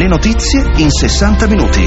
notizie in 60 minuti.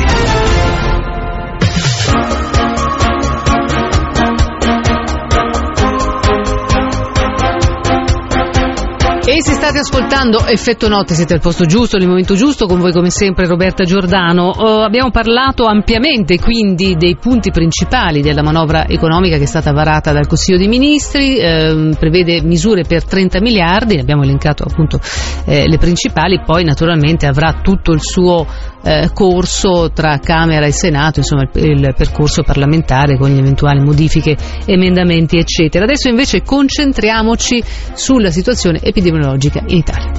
E se state ascoltando Effetto Notte siete al posto giusto, nel momento giusto, con voi come sempre Roberta Giordano. Abbiamo parlato ampiamente quindi dei punti principali della manovra economica che è stata varata dal Consiglio dei Ministri, prevede misure per 30 miliardi, ne abbiamo elencato appunto le principali, poi naturalmente avrà tutto il suo corso tra Camera e Senato, insomma il percorso parlamentare con le eventuali modifiche, emendamenti eccetera. Adesso invece concentriamoci sulla situazione epidemiologica in Italia.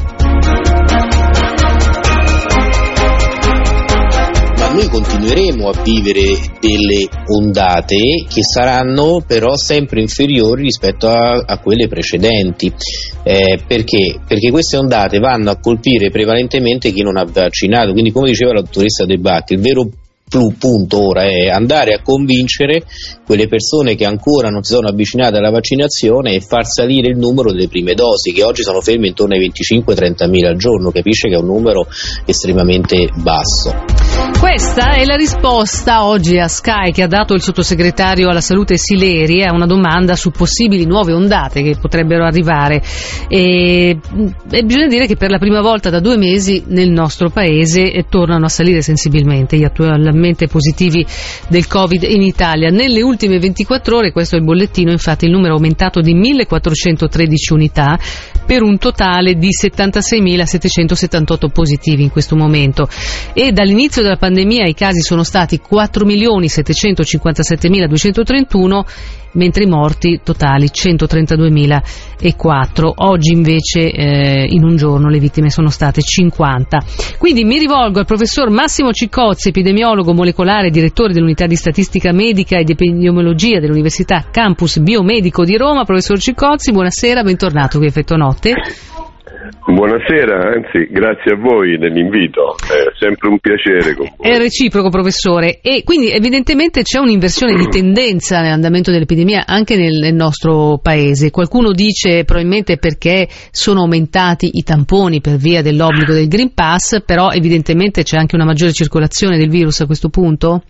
Ma noi continueremo a vivere delle ondate che saranno però sempre inferiori rispetto a quelle precedenti. Perché? Perché queste ondate vanno a colpire prevalentemente chi non ha vaccinato, quindi come diceva la dottoressa De Bacchi, il vero punto ora è andare a convincere quelle persone che ancora non si sono avvicinate alla vaccinazione e far salire il numero delle prime dosi, che oggi sono fermi intorno ai 25-30 mila al giorno. Capisce che è un numero estremamente basso. Questa è la risposta oggi a Sky che ha dato il sottosegretario alla salute Sileri a una domanda su possibili nuove ondate che potrebbero arrivare, e bisogna dire che per la prima volta da 2 mesi nel nostro paese tornano a salire sensibilmente gli attualmente positivi del Covid in Italia. Nelle ultime 24 ore, questo è il bollettino, infatti il numero è aumentato di 1413 unità per un totale di 76.778 positivi in questo momento, e dall'inizio della pandemia i casi sono stati 4.757.231, mentre i morti totali 132.004. Oggi invece in un giorno le vittime sono state 50. Quindi mi rivolgo al professor Massimo Ciccozzi, epidemiologo molecolare, direttore dell'unità di statistica medica ed epidemiologia dell'Università Campus Biomedico di Roma. Professor Ciccozzi, buonasera, bentornato qui a Effetto Notte. Buonasera, anzi grazie a voi dell'invito, è sempre un piacere con voi. È reciproco, professore, e quindi evidentemente c'è un'inversione di tendenza nell'andamento dell'epidemia anche nel nostro paese. Qualcuno dice probabilmente perché sono aumentati i tamponi per via dell'obbligo del Green Pass, però evidentemente c'è anche una maggiore circolazione del virus a questo punto?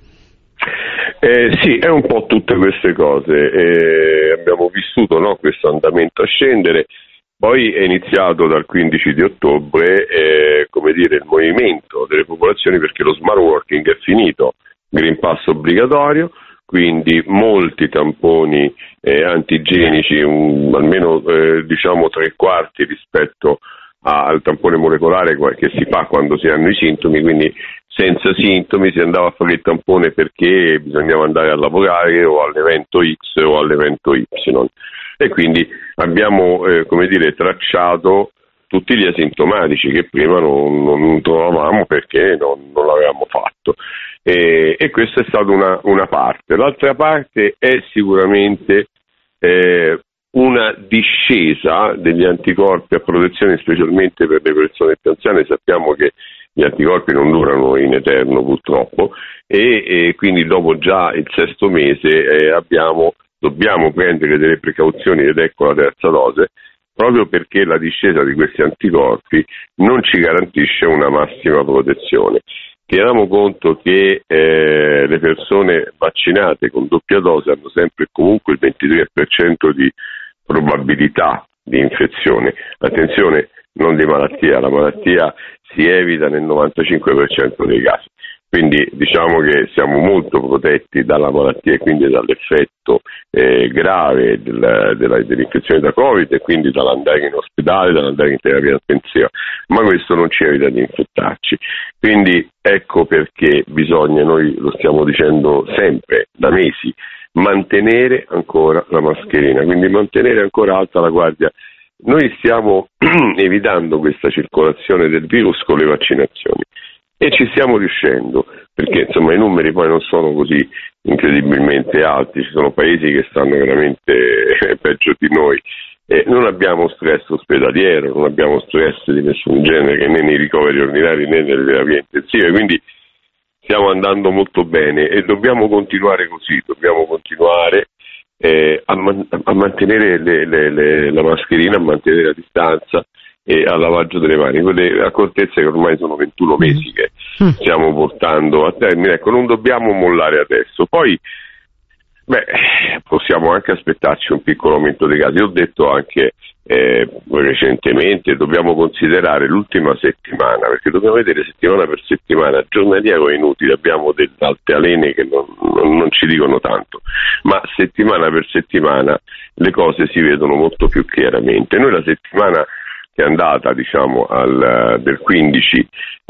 Sì, è un po' tutte queste cose, abbiamo vissuto questo andamento a scendere. Poi è iniziato dal 15 di ottobre il movimento delle popolazioni, perché lo smart working è finito, Green Pass obbligatorio, quindi molti tamponi antigenici, almeno 3/4 rispetto al tampone molecolare che si fa quando si hanno i sintomi, quindi senza sintomi si andava a fare il tampone perché bisognava andare a lavorare o all'evento X o all'evento Y. E quindi abbiamo tracciato tutti gli asintomatici che prima non trovavamo perché non l'avevamo fatto, e questa è stata una parte. L'altra parte è sicuramente una discesa degli anticorpi a protezione, specialmente per le persone più anziane. Sappiamo che gli anticorpi non durano in eterno purtroppo, e quindi dopo già il 6° mese dobbiamo prendere delle precauzioni, ed ecco la terza dose, proprio perché la discesa di questi anticorpi non ci garantisce una massima protezione. Teniamo conto che le persone vaccinate con doppia dose hanno sempre e comunque il 23% di probabilità di infezione. Attenzione, non di malattia, la malattia si evita nel 95% dei casi. Quindi diciamo che siamo molto protetti dalla malattia e quindi dall'effetto grave dell'infezione da Covid, e quindi dall'andare in ospedale, dall'andare in terapia intensiva, ma questo non ci evita di infettarci. Quindi ecco perché bisogna, noi lo stiamo dicendo sempre da mesi, mantenere ancora la mascherina, quindi mantenere ancora alta la guardia. Noi stiamo evitando questa circolazione del virus con le vaccinazioni. E ci stiamo riuscendo, perché insomma i numeri poi non sono così incredibilmente alti, ci sono paesi che stanno veramente peggio di noi, non abbiamo stress ospedaliero, non abbiamo stress di nessun genere, né nei ricoveri ordinari né nelle terapie intensive, quindi stiamo andando molto bene e dobbiamo continuare così, dobbiamo continuare a mantenere la mascherina, a mantenere la distanza e al lavaggio delle mani, quelle accortezze che ormai sono 21 mesi stiamo portando a termine. Ecco, non dobbiamo mollare adesso. Poi possiamo anche aspettarci un piccolo aumento dei casi. Io ho detto anche recentemente, dobbiamo considerare l'ultima settimana, perché dobbiamo vedere settimana per settimana. Giornaliero è inutile, abbiamo delle altalene che non ci dicono tanto, ma settimana per settimana le cose si vedono molto più chiaramente. Noi la settimana che è andata, diciamo, del 15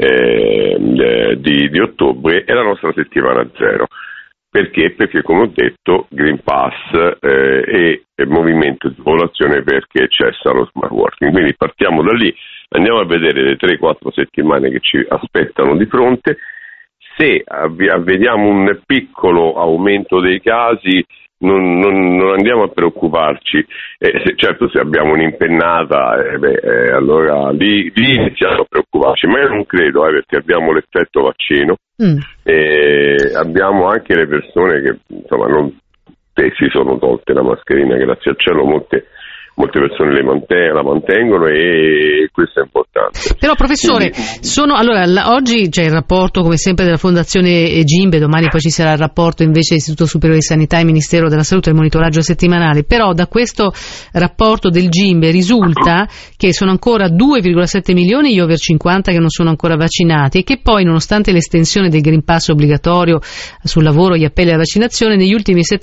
di ottobre è la nostra settimana zero. Perché? Perché, come ho detto, Green Pass e movimento di popolazione, perché cessa lo smart working. Quindi partiamo da lì, andiamo a vedere le 3-4 settimane che ci aspettano di fronte. Se vediamo un piccolo aumento dei casi, non andiamo a preoccuparci. Certo, se abbiamo un'impennata, allora lì iniziamo a preoccuparci, ma io non credo, perché abbiamo l'effetto vaccino. Abbiamo anche le persone che, insomma, non si sono tolte la mascherina, grazie al cielo molte persone la mantengono, e questo è importante. Però, professore, oggi c'è il rapporto, come sempre, della Fondazione Gimbe, domani poi ci sarà il rapporto invece Istituto Superiore di Sanità e Ministero della Salute, il monitoraggio settimanale. Però da questo rapporto del Gimbe risulta che sono ancora 2,7 milioni gli over 50 che non sono ancora vaccinati, e che poi, nonostante l'estensione del Green Pass obbligatorio sul lavoro, gli appelli alla vaccinazione, negli ultimi 7